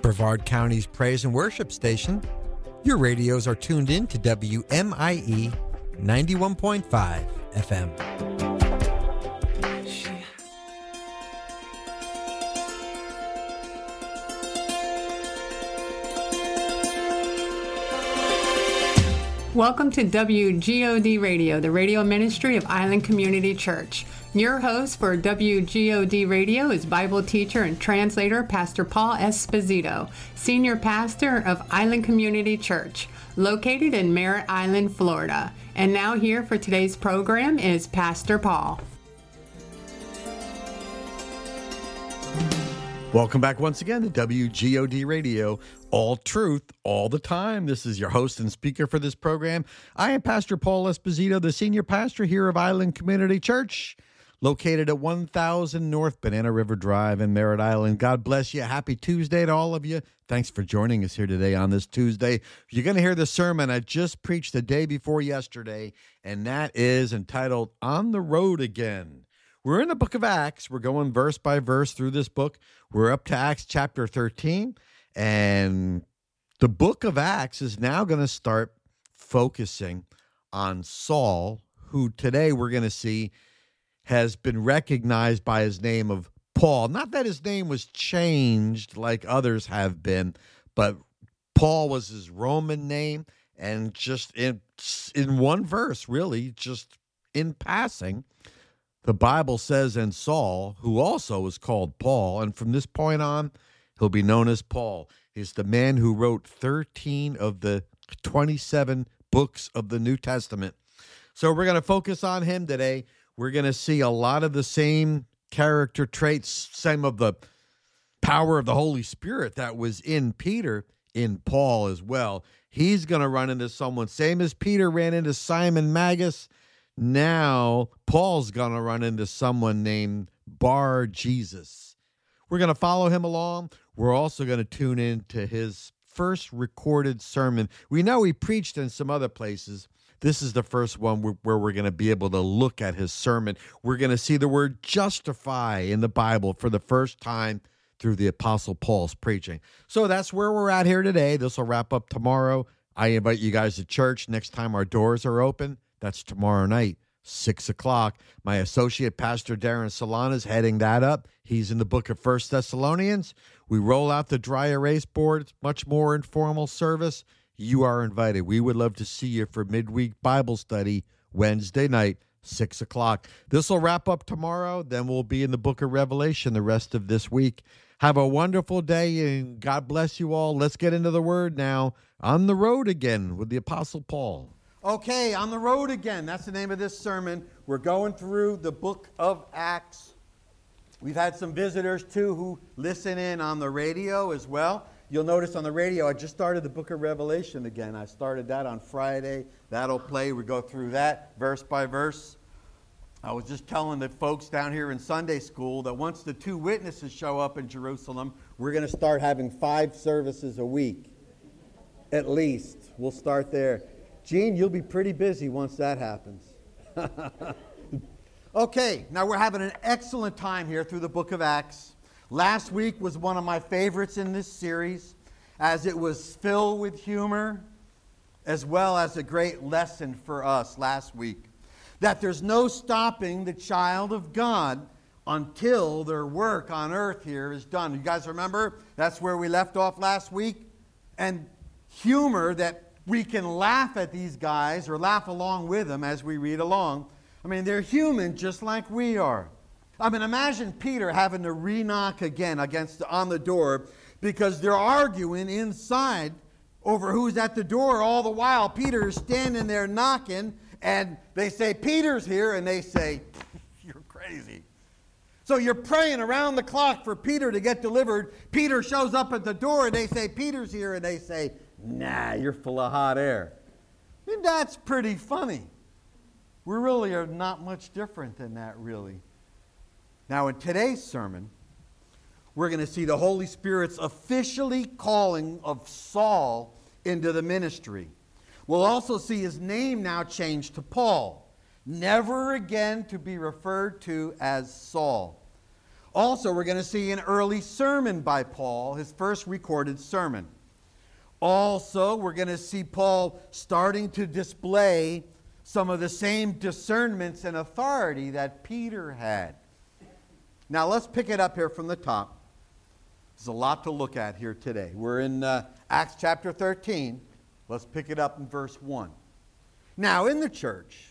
Brevard County's praise and worship station. Your radios are tuned in to WMIE 91.5 FM. Welcome to WGOD Radio, the radio ministry of Island Community Church. Your host for WGOD Radio is Bible teacher and translator Pastor Paul Esposito, senior pastor of Island Community Church, located in Merritt Island, Florida. And now here for today's program is Pastor Paul. Welcome back once again to WGOD Radio, all truth, all the time. This is your host and speaker for this program. I am Pastor Paul Esposito, the senior pastor here of Island Community Church, located at 1000 North Banana River Drive in Merritt Island. God bless you. Happy Tuesday to all of you. Thanks for joining us here today on this Tuesday. You're going to hear the sermon I just preached the day before yesterday, and that is entitled On the Road Again. We're in the book of Acts. We're going verse by verse through this book. We're up to Acts chapter 13, and the book of Acts is now going to start focusing on Saul, who today we're going to see has been recognized by his name of Paul. Not that his name was changed like others have been, but Paul was his Roman name, and just in one verse, really, just in passing, the Bible says, and Saul, who also was called Paul, and from this point on, he'll be known as Paul, is the man who wrote 13 of the 27 books of the New Testament. So we're going to focus on him today. We're going to see a lot of the same character traits, same of the power of the Holy Spirit that was in Peter, in Paul as well. He's going to run into someone, same as Peter ran into Simon Magus. Now, Paul's going to run into someone named Bar Jesus. We're going to follow him along. We're also going to tune in to his first recorded sermon. We know he preached in some other places. This is the first one where we're going to be able to look at his sermon. We're going to see the word justify in the Bible for the first time through the Apostle Paul's preaching. So that's where we're at here today. This will wrap up tomorrow. I invite you guys to church next time our doors are open. That's tomorrow night, 6 o'clock. My associate, Pastor Darren Solana, is heading that up. He's in the book of 1 Thessalonians. We roll out the dry erase board. It's much more informal service. You are invited. We would love to see you for midweek Bible study Wednesday night, 6 o'clock. This will wrap up tomorrow. Then we'll be in the book of Revelation the rest of this week. Have a wonderful day, and God bless you all. Let's get into the Word now. On the road again with the Apostle Paul. Okay, on the road again. That's the name of this sermon. We're going through the book of Acts. We've had some visitors, too, who listen in on the radio as well. You'll notice on the radio, I just started the book of Revelation again. I started that on Friday. That'll play. We go through that verse by verse. I was just telling the folks down here in Sunday school that once the two witnesses show up in Jerusalem, we're going to start having 5 services a week. At least. We'll start there. Gene, you'll be pretty busy once that happens. Okay, now we're having an excellent time here through the book of Acts. Last week was one of my favorites in this series, as it was filled with humor, as well as a great lesson for us last week. That there's no stopping the child of God until their work on earth here is done. You guys remember? That's where we left off last week. And humor, that we can laugh at these guys or laugh along with them as we read along. I mean, they're human just like we are. I mean, imagine Peter having to re-knock again on the door because they're arguing inside over who's at the door all the while. Peter's standing there knocking, and they say, Peter's here, and they say, you're crazy. So you're praying around the clock for Peter to get delivered. Peter shows up at the door, and they say, Peter's here, and they say, nah, you're full of hot air. I mean, that's pretty funny. We really are not much different than that, really. Now, in today's sermon, we're going to see the Holy Spirit's officially calling of Saul into the ministry. We'll also see his name now changed to Paul, never again to be referred to as Saul. Also, we're going to see an early sermon by Paul, his first recorded sermon. Also, we're going to see Paul starting to display some of the same discernments and authority that Peter had. Now, let's pick it up here from the top. There's a lot to look at here today. We're in Acts chapter 13. Let's pick it up in verse 1. Now, in the church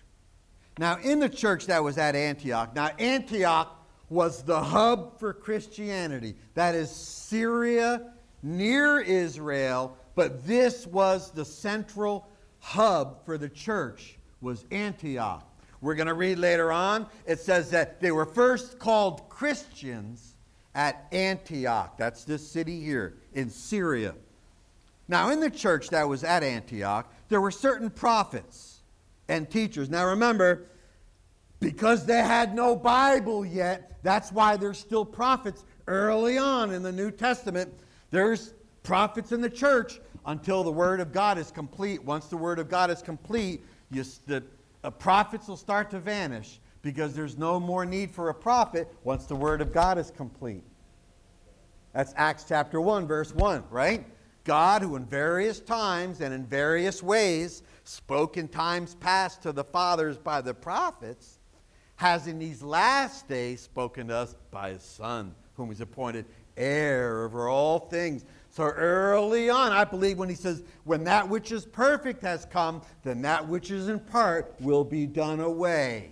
that was at Antioch. Now, Antioch was the hub for Christianity. That is Syria, near Israel, but this was the central hub for the church, was Antioch. We're going to read later on, it says that they were first called Christians at Antioch. That's this city here in Syria. Now, in the church that was at Antioch, there were certain prophets and teachers. Now, remember, because they had no Bible yet, that's why there's still prophets early on in the New Testament. There's prophets in the church until the Word of God is complete. Once the Word of God is complete, the prophets will start to vanish because there's no more need for a prophet once the Word of God is complete. That's Acts chapter 1, verse 1, right? God, who in various times and in various ways spoke in times past to the fathers by the prophets, has in these last days spoken to us by His Son, whom He's appointed heir over all things. So early on, I believe when He says, when that which is perfect has come, then that which is in part will be done away.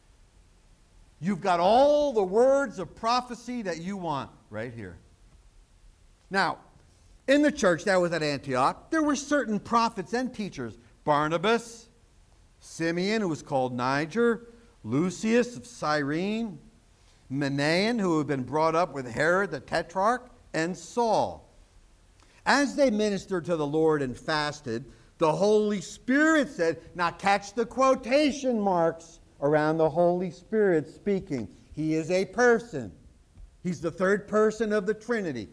You've got all the words of prophecy that you want right here. Now, in the church that was at Antioch, there were certain prophets and teachers. Barnabas, Simeon, who was called Niger, Lucius of Cyrene, Manaen, who had been brought up with Herod the Tetrarch, and Saul. As they ministered to the Lord and fasted, the Holy Spirit said, now catch the quotation marks around the Holy Spirit speaking. He is a person. He's the third person of the Trinity.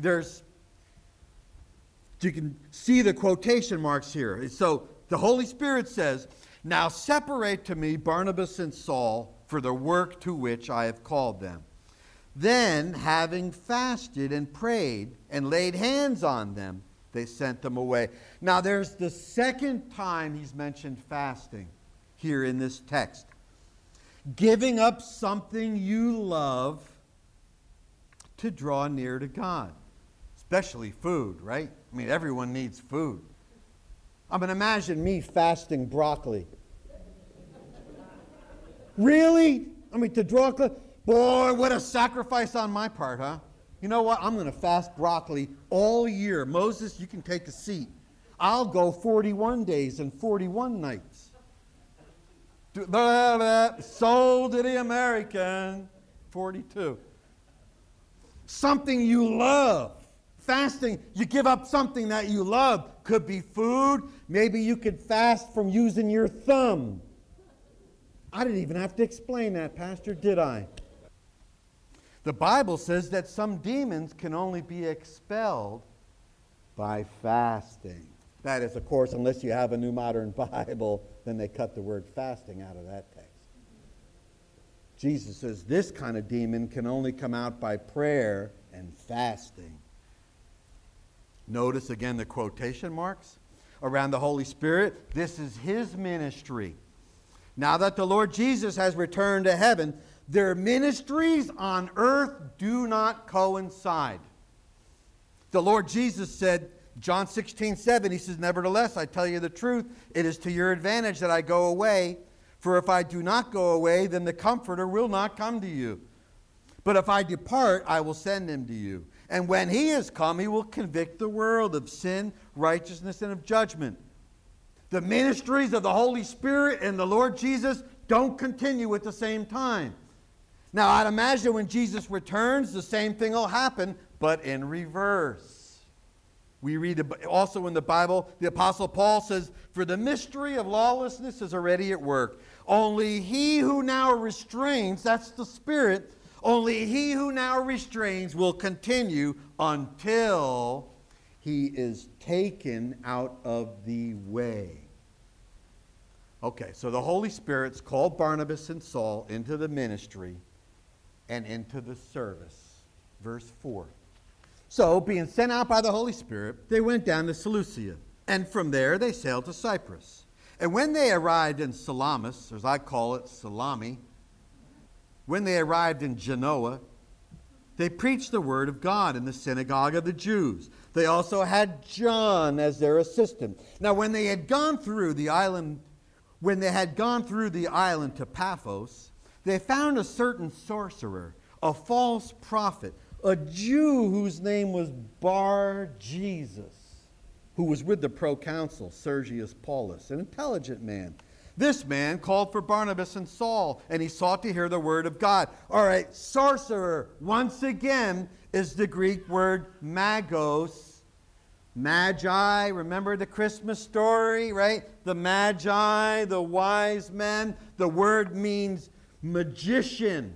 You can see the quotation marks here. So the Holy Spirit says, now separate to me Barnabas and Saul for the work to which I have called them. Then, having fasted and prayed and laid hands on them, they sent them away. Now there's the second time he's mentioned fasting here in this text. Giving up something you love to draw near to God. Especially food, right? I mean, everyone needs food. I mean, imagine me fasting broccoli. Really? I mean, to draw... Boy, what a sacrifice on my part, huh? You know what? I'm going to fast broccoli all year. Moses, you can take a seat. I'll go 41 days and 41 nights. Sold to the American. 42. Something you love. Fasting, you give up something that you love. Could be food. Maybe you could fast from using your thumb. I didn't even have to explain that, Pastor, did I? The Bible says that some demons can only be expelled by fasting. That is, of course, unless you have a New Modern Bible, then they cut the word fasting out of that text. Jesus says this kind of demon can only come out by prayer and fasting. Notice again the quotation marks around the Holy Spirit. This is His ministry. Now that the Lord Jesus has returned to heaven, their ministries on earth do not coincide. The Lord Jesus said, John 16:7, He says, nevertheless, I tell you the truth, it is to your advantage that I go away. For if I do not go away, then the Comforter will not come to you. But if I depart, I will send Him to you. And when He has come, He will convict the world of sin, righteousness, and of judgment. The ministries of the Holy Spirit and the Lord Jesus don't continue at the same time. Now, I'd imagine when Jesus returns, the same thing will happen, but in reverse. We read also in the Bible, the Apostle Paul says, for the mystery of lawlessness is already at work. Only he who now restrains, that's the Spirit, only he who now restrains will continue until he is taken out of the way. Okay, so the Holy Spirit's called Barnabas and Saul into the ministry. and into the service. Verse 4. So, being sent out by the Holy Spirit, they went down to Seleucia, and from there they sailed to Cyprus. And when they arrived in Salamis, as I call it, Salami, when they arrived in Genoa, they preached the word of God in the synagogue of the Jews. They also had John as their assistant. Now, when they had gone through the island to Paphos, they found a certain sorcerer, a false prophet, a Jew whose name was Bar-Jesus, who was with the proconsul Sergius Paulus, an intelligent man. This man called for Barnabas and Saul, and he sought to hear the word of God. All right, sorcerer, once again, is the Greek word magos. Magi, remember the Christmas story, right? The magi, the wise men. The word means magician,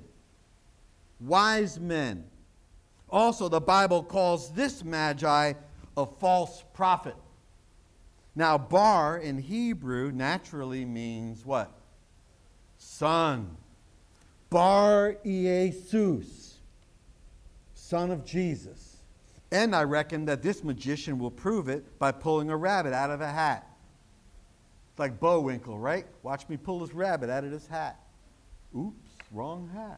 wise men. Also, the Bible calls this magi a false prophet. Now, bar in Hebrew naturally means what? Son. Bar Jesus, son of Jesus. And I reckon that this magician will prove it by pulling a rabbit out of a hat. It's like Bowinkle, right? Watch me pull this rabbit out of this hat. Oops, wrong hat.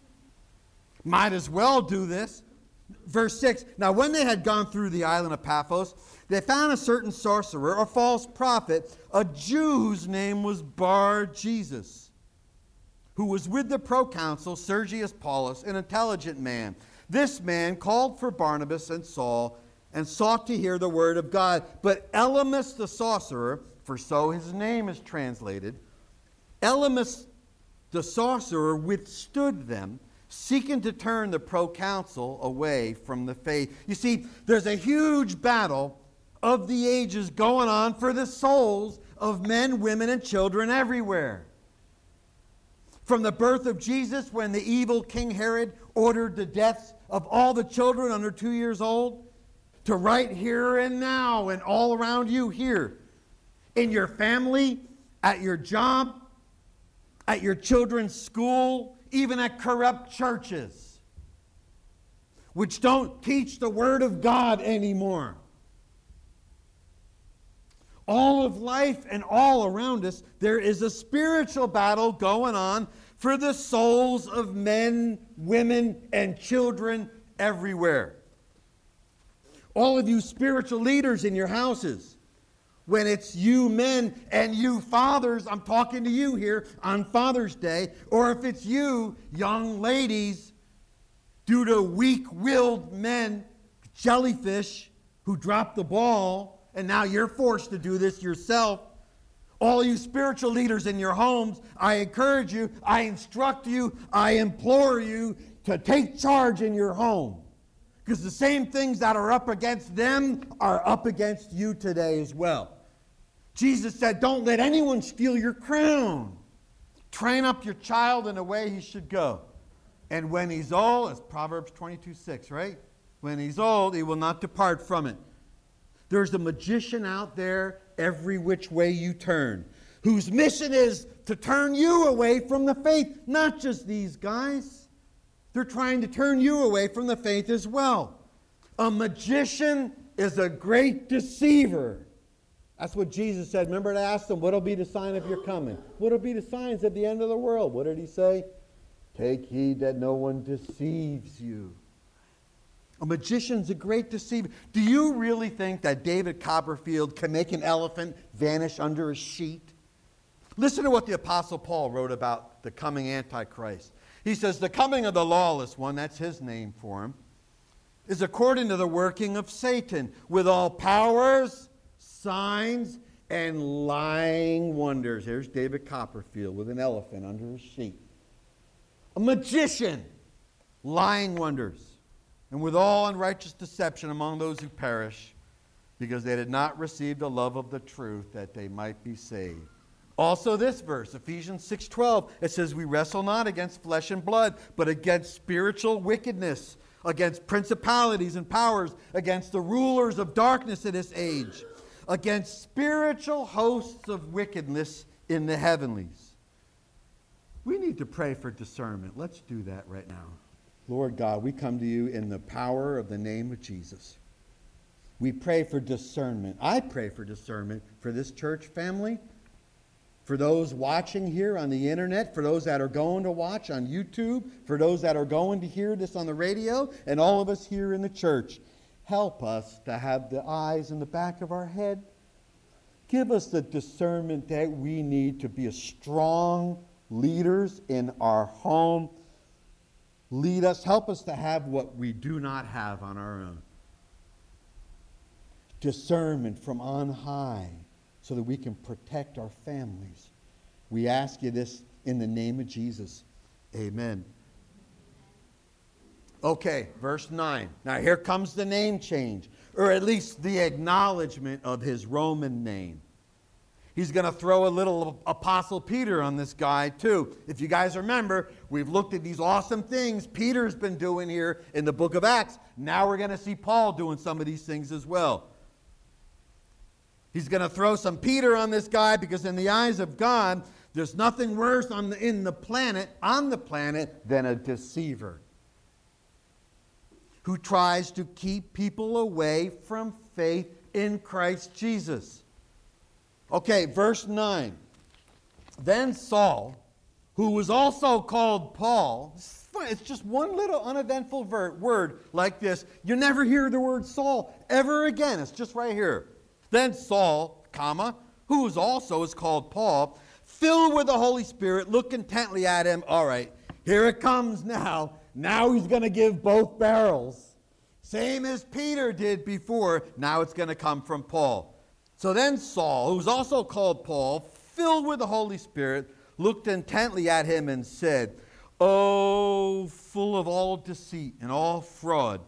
Might as well do this. Verse 6, now when they had gone through the island of Paphos, they found a certain sorcerer or false prophet, a Jew whose name was Bar-Jesus, who was with the proconsul Sergius Paulus, an intelligent man. This man called for Barnabas and Saul and sought to hear the word of God. But Elymas the sorcerer, for so his name is translated, Elymas the sorcerer withstood them, seeking to turn the proconsul away from the faith. You see, there's a huge battle of the ages going on for the souls of men, women, and children everywhere. From the birth of Jesus, when the evil King Herod ordered the deaths of all the children under 2 years old, to right here and now and all around you here, in your family, at your job, at your children's school, even at corrupt churches, which don't teach the Word of God anymore. All of life and all around us, there is a spiritual battle going on for the souls of men, women, and children everywhere. All of you spiritual leaders in your houses, when it's you men and you fathers, I'm talking to you here on Father's Day, or if it's you young ladies, due to weak-willed men, jellyfish, who dropped the ball, and now you're forced to do this yourself. All you spiritual leaders in your homes, I encourage you, I instruct you, I implore you to take charge in your home. Because the same things that are up against them are up against you today as well. Jesus said, don't let anyone steal your crown. Train up your child in the way he should go. And when he's old, it's Proverbs 22:6, right? When he's old, he will not depart from it. There's a magician out there every which way you turn, whose mission is to turn you away from the faith. Not just these guys. They're trying to turn you away from the faith as well. A magician is a great deceiver. That's what Jesus said. Remember, to ask them, what will be the sign of your coming? What will be the signs at the end of the world? What did he say? Take heed that no one deceives you. A magician's a great deceiver. Do you really think that David Copperfield can make an elephant vanish under a sheet? Listen to what the Apostle Paul wrote about the coming Antichrist. He says, the coming of the lawless one, that's his name for him, is according to the working of Satan, with all powers, signs, and lying wonders. Here's David Copperfield with an elephant under his sheet. A magician, lying wonders, and with all unrighteous deception among those who perish, because they did not receive the love of the truth, that they might be saved. Also this verse, Ephesians 6:12, it says, we wrestle not against flesh and blood, but against spiritual wickedness, against principalities and powers, against the rulers of darkness of this age, against spiritual hosts of wickedness in the heavenlies. We need to pray for discernment. Let's do that right now. Lord God, we come to you in the power of the name of Jesus. We pray for discernment. I pray for discernment for this church family, for those watching here on the internet, for those that are going to watch on YouTube, for those that are going to hear this on the radio, and all of us here in the church. Help us to have the eyes in the back of our head. Give us the discernment that we need to be a strong leaders in our home. Lead us, help us to have what we do not have on our own. Discernment from on high so that we can protect our families. We ask you this in the name of Jesus. Amen. Okay, verse 9. Now here comes the name change, or at least the acknowledgement of his Roman name. He's going to throw a little Apostle Peter on this guy too. If you guys remember, we've looked at these awesome things Peter's been doing here in the book of Acts. Now we're going to see Paul doing some of these things as well. He's going to throw some Peter on this guy because in the eyes of God, there's nothing worse on the planet than a deceiver who tries to keep people away from faith in Christ Jesus. Okay, verse 9. Then Saul, who was also called Paul, it's just one little uneventful word like this. You never hear the word Saul ever again. It's just right here. Then Saul, who was also is called Paul, filled with the Holy Spirit, looked intently at him. All right, here it comes now. Now he's going to give both barrels. Same as Peter did before. Now it's going to come from Paul. So then Saul, who was also called Paul, filled with the Holy Spirit, looked intently at him and said, "Oh, full of all deceit and all fraud,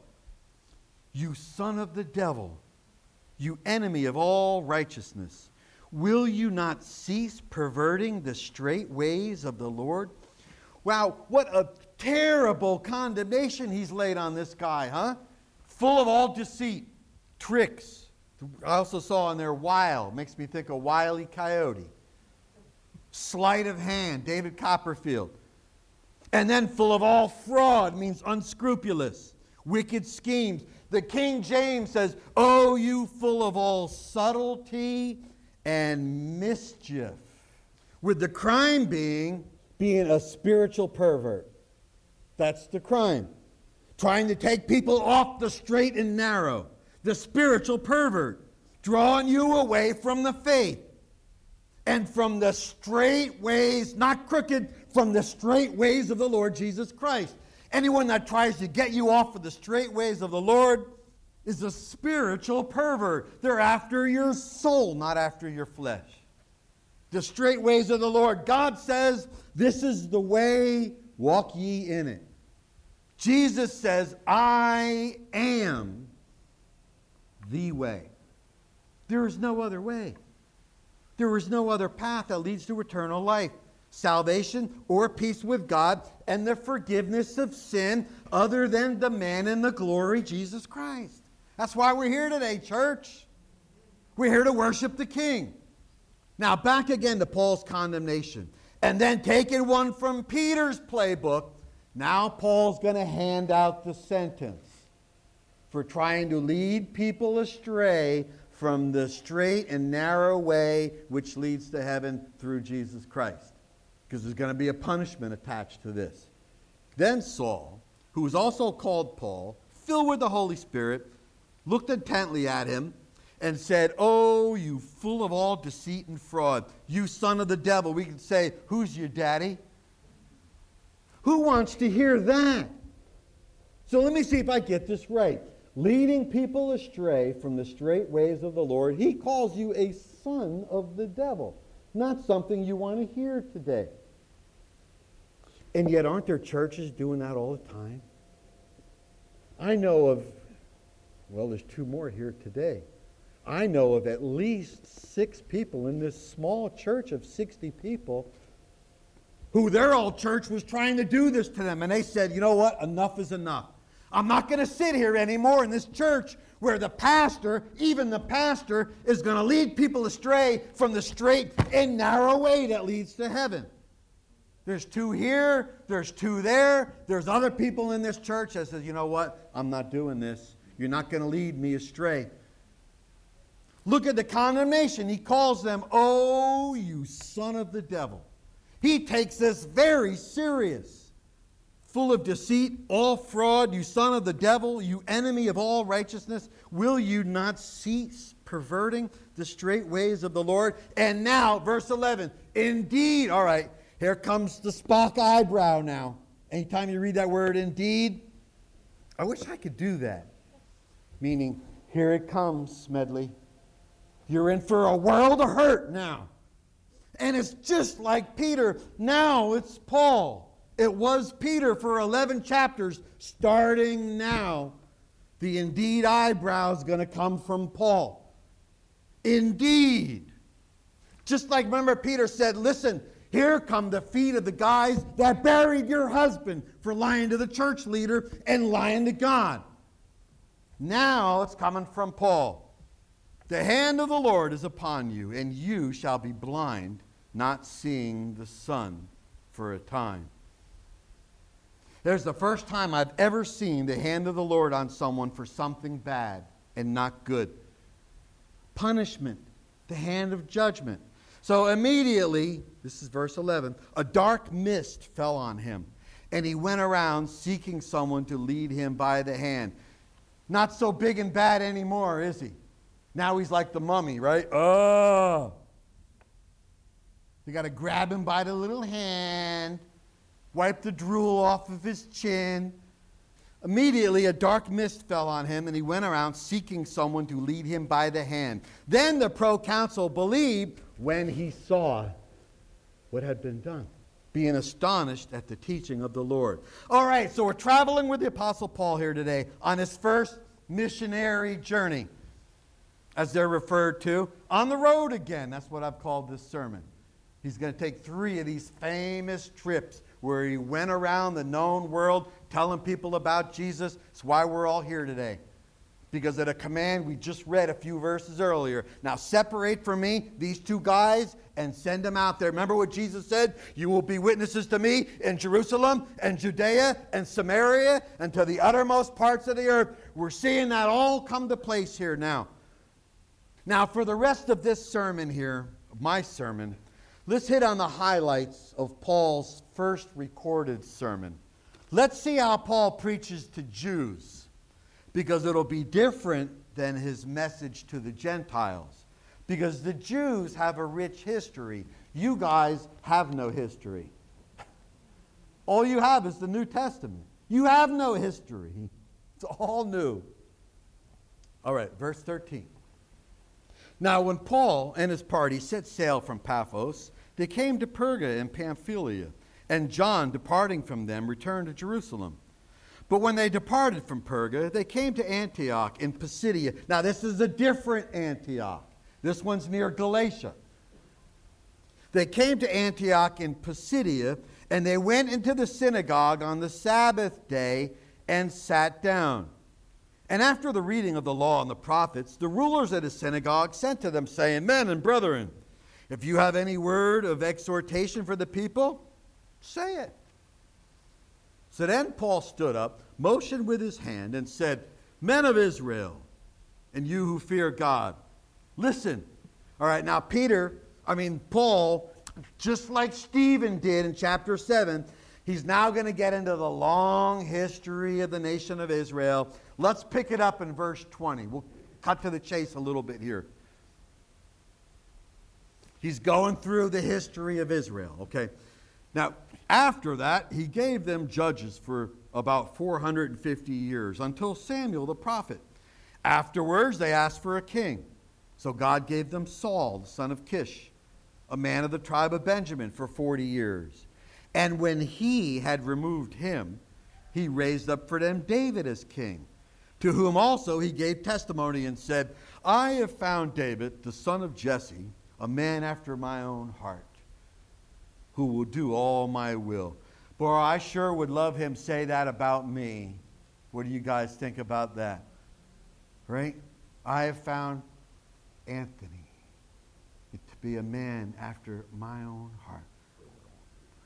you son of the devil, you enemy of all righteousness, will you not cease perverting the straight ways of the Lord?" Wow, what a terrible condemnation he's laid on this guy, huh? Full of all deceit, tricks. I also saw in there wile. Makes me think of Wile E. Coyote. Sleight of hand, David Copperfield. And then full of all fraud means unscrupulous, wicked schemes. The King James says, "Oh, you full of all subtlety and mischief." With the crime being a spiritual pervert. That's the crime. Trying to take people off the straight and narrow. The spiritual pervert, drawing you away from the faith and from the straight ways, not crooked, from the straight ways of the Lord Jesus Christ. Anyone that tries to get you off of the straight ways of the Lord is a spiritual pervert. They're after your soul, not after your flesh. The straight ways of the Lord. God says, "This is the way, walk ye in it." Jesus says, "I am the way." There is no other way. There is no other path that leads to eternal life, salvation, or peace with God, and the forgiveness of sin other than the man in the glory, Jesus Christ. That's why we're here today, church. We're here to worship the King. Now, back again to Paul's condemnation. And then taking one from Peter's playbook, now Paul's going to hand out the sentence for trying to lead people astray from the straight and narrow way which leads to heaven through Jesus Christ. Because there's going to be a punishment attached to this. Then Saul, who was also called Paul, filled with the Holy Spirit, looked intently at him and said, "Oh, you full of all deceit and fraud, you son of the devil." We could say, "Who's your daddy?" Who wants to hear that? So let me see if I get this right. Leading people astray from the straight ways of the Lord, he calls you a son of the devil. Not something you want to hear today. And yet, aren't there churches doing that all the time? I know of, well, there's two more here today. I know of at least 6 people in this small church of 60 people who their old church was trying to do this to them. And they said, "You know what? Enough is enough. I'm not going to sit here anymore in this church where the pastor, even the pastor, is going to lead people astray from the straight and narrow way that leads to heaven." There's 2 here, there's 2 there. There's other people in this church that says, you know what? I'm not doing this. You're not going to lead me astray. Look at the condemnation. He calls them, oh, you son of the devil. He takes this very serious. Full of deceit, all fraud, you son of the devil, you enemy of all righteousness. Will you not cease perverting the straight ways of the Lord? And now, verse 11, indeed, all right, here comes the Spock eyebrow now. Anytime you read that word, indeed, I wish I could do that. Meaning, here it comes, Smedley. You're in for a world of hurt now. And it's just like Peter. Now it's Paul. It was Peter for 11 chapters. Starting now, the indeed eyebrow is going to come from Paul. Indeed. Just like, remember, Peter said, listen, here come the feet of the guys that buried your husband for lying to the church leader and lying to God. Now it's coming from Paul. The hand of the Lord is upon you, and you shall be blind, not seeing the sun for a time. There's the first time I've ever seen the hand of the Lord on someone for something bad and not good. Punishment, the hand of judgment. So immediately, this is verse 11, a dark mist fell on him, and he went around seeking someone to lead him by the hand. Not so big and bad anymore, is he? Now he's like the mummy, right? Oh! You got to grab him by the little hand, wipe the drool off of his chin. Immediately, a dark mist fell on him, and he went around seeking someone to lead him by the hand. Then the proconsul believed when he saw what had been done, being astonished at the teaching of the Lord. All right, so we're traveling with the Apostle Paul here today on his first missionary journey, as they're referred to, on the road again. That's what I've called this sermon. He's going to take 3 of these famous trips where he went around the known world telling people about Jesus. That's why we're all here today. Because of the command we just read a few verses earlier. Now separate from me these 2 guys and send them out there. Remember what Jesus said? You will be witnesses to me in Jerusalem and Judea and Samaria and to the uttermost parts of the earth. We're seeing that all come to place here now. Now for the rest of this sermon here, my sermon, let's hit on the highlights of Paul's first recorded sermon. Let's see how Paul preaches to Jews, because it'll be different than his message to the Gentiles. Because the Jews have a rich history. You guys have no history. All you have is the New Testament. You have no history. It's all new. All right, verse 13. Now when Paul and his party set sail from Paphos, they came to Perga in Pamphylia, and John, departing from them, returned to Jerusalem. But when they departed from Perga, they came to Antioch in Pisidia. Now this is a different Antioch. This one's near Galatia. They came to Antioch in Pisidia, and they went into the synagogue on the Sabbath day and sat down. And after the reading of the law and the prophets, the rulers of the synagogue sent to them, saying, Men and brethren, if you have any word of exhortation for the people, say it. So then Paul stood up, motioned with his hand, and said, Men of Israel, and you who fear God, listen. All right, now Paul, just like Stephen did in chapter 7, he's now going to get into the long history of the nation of Israel. Let's pick it up in verse 20. We'll cut to the chase a little bit here. He's going through the history of Israel, okay? Now, after that, he gave them judges for about 450 years, until Samuel the prophet. Afterwards, they asked for a king. So God gave them Saul, the son of Kish, a man of the tribe of Benjamin, for 40 years. And when he had removed him, he raised up for them David as king, to whom also he gave testimony and said, I have found David, the son of Jesse, a man after my own heart, who will do all my will. Boy, I sure would love him say that about me. What do you guys think about that? Right? I have found Anthony to be a man after my own heart.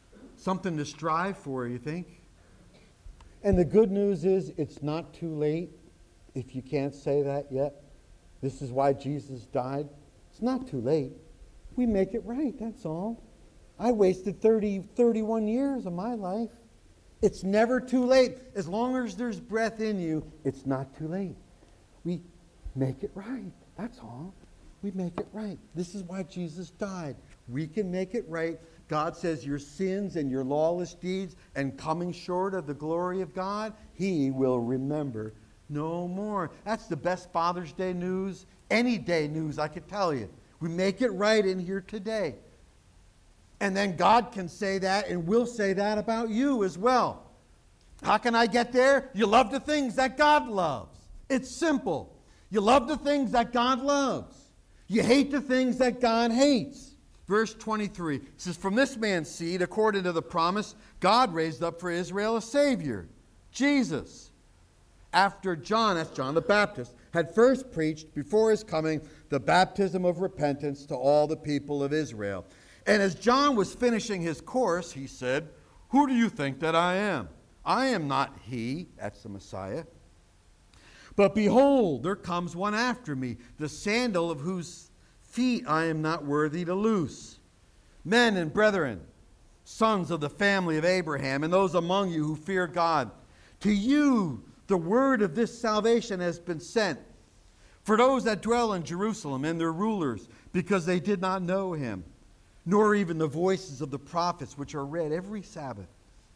something to strive for, you think? And the good news is it's not too late if you can't say that yet. This is why Jesus died. It's not too late. We make it right, that's all. I wasted 31 years of my life. It's never too late. As long as there's breath in you, it's not too late. We make it right, that's all. We make it right. This is why Jesus died. We can make it right. God says your sins and your lawless deeds and coming short of the glory of God, He will remember no more. That's the best Father's Day news, any day news I could tell you. We make it right in here today. And then God can say that and will say that about you as well. How can I get there? You love the things that God loves. It's simple. You love the things that God loves. You hate the things that God hates. Verse 23 says, from this man's seed, according to the promise, God raised up for Israel a Savior, Jesus. After John, that's John the Baptist, had first preached before his coming the baptism of repentance to all the people of Israel. And as John was finishing his course, he said, who do you think that I am? I am not he, that's the Messiah. But behold, there comes one after me, the sandal of whose feet I am not worthy to loose. Men and brethren, sons of the family of Abraham, and those among you who fear God, to you the word of this salvation has been sent. For those that dwell in Jerusalem and their rulers, because they did not know him, nor even the voices of the prophets which are read every Sabbath,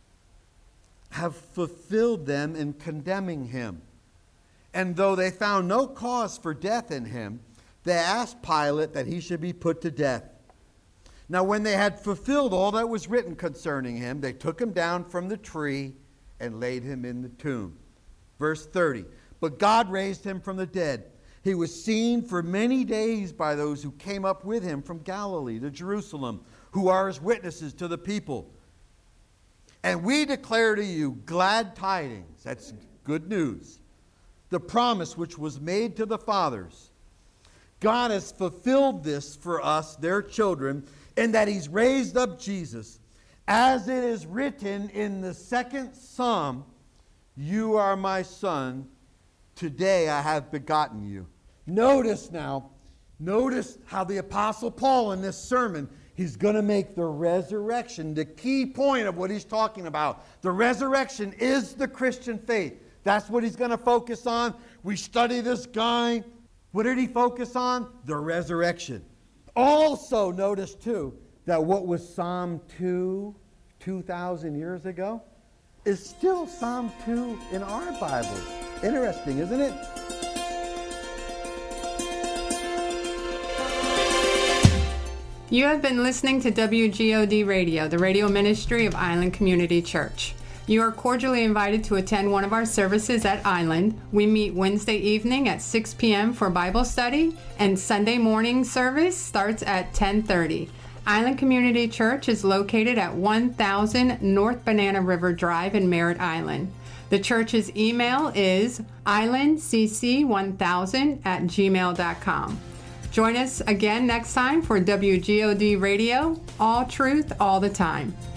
have fulfilled them in condemning him. And though they found no cause for death in him, they asked Pilate that he should be put to death. Now when they had fulfilled all that was written concerning him, they took him down from the tree and laid him in the tomb. Verse 30, but God raised him from the dead. He was seen for many days by those who came up with him from Galilee to Jerusalem, who are his witnesses to the people. And we declare to you glad tidings, that's good news, the promise which was made to the fathers. God has fulfilled this for us, their children, in that he's raised up Jesus. As it is written in the second Psalm, you are my son, today I have begotten you. Notice how the Apostle Paul in this sermon, he's going to make the resurrection the key point of what he's talking about. The resurrection is the Christian faith. That's what he's going to focus on. We study this guy. What did he focus on? The resurrection. Also, notice too, that what was Psalm 2, 2,000 years ago, is still Psalm 2 in our Bible. Interesting, isn't it? You have been listening to WGOD Radio, the radio ministry of Island Community Church. You are cordially invited to attend one of our services at Island. We meet Wednesday evening at 6 p.m. for Bible study, and Sunday morning service starts at 10:30. Island Community Church is located at 1000 North Banana River Drive in Merritt Island. The church's email is islandcc1000@gmail.com. Join us again next time for WGOD Radio, all truth, all the time.